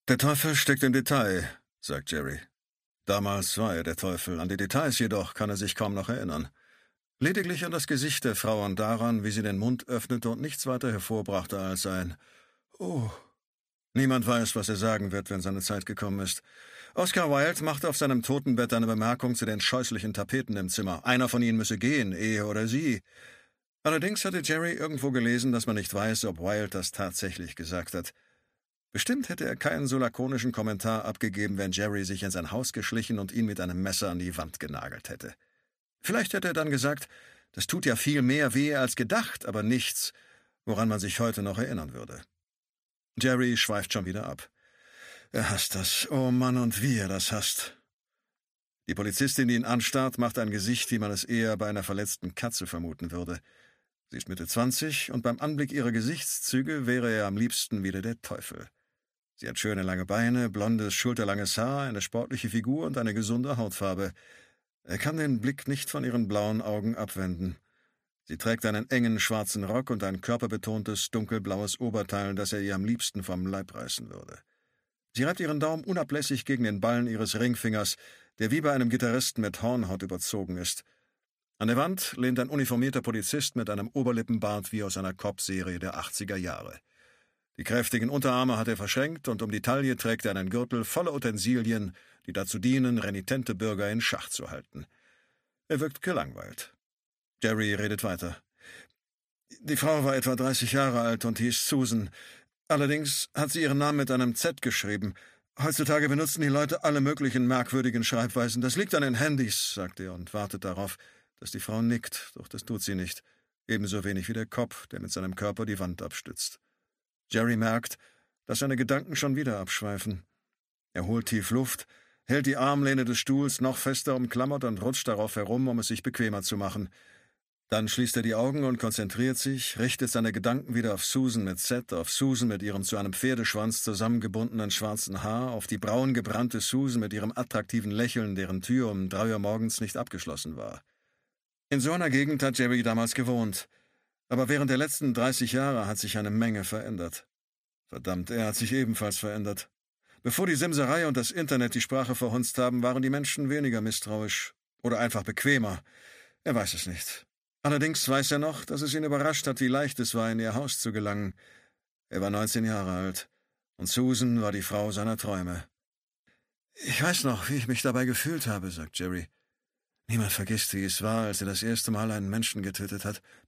Der Teufel steckt im Detail, sagt Jerry. Damals war er der Teufel, an die Details jedoch kann er sich kaum noch erinnern. Lediglich an das Gesicht der Frau und daran, wie sie den Mund öffnete und nichts weiter hervorbrachte als ein »Oh«. Niemand weiß, was er sagen wird, wenn seine Zeit gekommen ist. Oscar Wilde machte auf seinem Totenbett eine Bemerkung zu den scheußlichen Tapeten im Zimmer. Einer von ihnen müsse gehen, er oder sie. Allerdings hatte Jerry irgendwo gelesen, dass man nicht weiß, ob Wilde das tatsächlich gesagt hat. Bestimmt hätte er keinen so lakonischen Kommentar abgegeben, wenn Jerry sich in sein Haus geschlichen und ihn mit einem Messer an die Wand genagelt hätte. Vielleicht hätte er dann gesagt, das tut ja viel mehr weh als gedacht, aber nichts, woran man sich heute noch erinnern würde. Jerry schweift schon wieder ab. Er hasst das. Oh Mann, und wie er das hasst. Die Polizistin, die ihn anstarrt, macht ein Gesicht, wie man es eher bei einer verletzten Katze vermuten würde. Sie ist Mitte 20 und beim Anblick ihrer Gesichtszüge wäre er am liebsten wieder der Teufel. Sie hat schöne lange Beine, blondes, schulterlanges Haar, eine sportliche Figur und eine gesunde Hautfarbe. Er kann den Blick nicht von ihren blauen Augen abwenden. Sie trägt einen engen schwarzen Rock und ein körperbetontes, dunkelblaues Oberteil, das er ihr am liebsten vom Leib reißen würde. Sie reibt ihren Daumen unablässig gegen den Ballen ihres Ringfingers, der wie bei einem Gitarristen mit Hornhaut überzogen ist. An der Wand lehnt ein uniformierter Polizist mit einem Oberlippenbart wie aus einer Cop-Serie der 80er Jahre. Die kräftigen Unterarme hat er verschränkt und um die Taille trägt er einen Gürtel voller Utensilien, die dazu dienen, renitente Bürger in Schach zu halten. Er wirkt gelangweilt. Jerry redet weiter. Die Frau war etwa 30 Jahre alt und hieß Susan. Allerdings hat sie ihren Namen mit einem Z geschrieben. Heutzutage benutzen die Leute alle möglichen merkwürdigen Schreibweisen. Das liegt an den Handys, sagt er und wartet darauf, dass die Frau nickt, doch das tut sie nicht. Ebenso wenig wie der Kopf, der mit seinem Körper die Wand abstützt. Jerry merkt, dass seine Gedanken schon wieder abschweifen. Er holt tief Luft, hält die Armlehne des Stuhls noch fester umklammert und rutscht darauf herum, um es sich bequemer zu machen. Dann schließt er die Augen und konzentriert sich, richtet seine Gedanken wieder auf Susan mit Z, auf Susan mit ihrem zu einem Pferdeschwanz zusammengebundenen schwarzen Haar, auf die braun gebrannte Susan mit ihrem attraktiven Lächeln, deren Tür um 3 Uhr morgens nicht abgeschlossen war. In so einer Gegend hat Jerry damals gewohnt. Aber während der letzten 30 Jahre hat sich eine Menge verändert. Verdammt, er hat sich ebenfalls verändert. Bevor die Simserei und das Internet die Sprache verhunzt haben, waren die Menschen weniger misstrauisch oder einfach bequemer. Er weiß es nicht. Allerdings weiß er noch, dass es ihn überrascht hat, wie leicht es war, in ihr Haus zu gelangen. Er war 19 Jahre alt und Susan war die Frau seiner Träume. »Ich weiß noch, wie ich mich dabei gefühlt habe«, sagt Jerry. »Niemand vergisst, wie es war, als er das erste Mal einen Menschen getötet hat.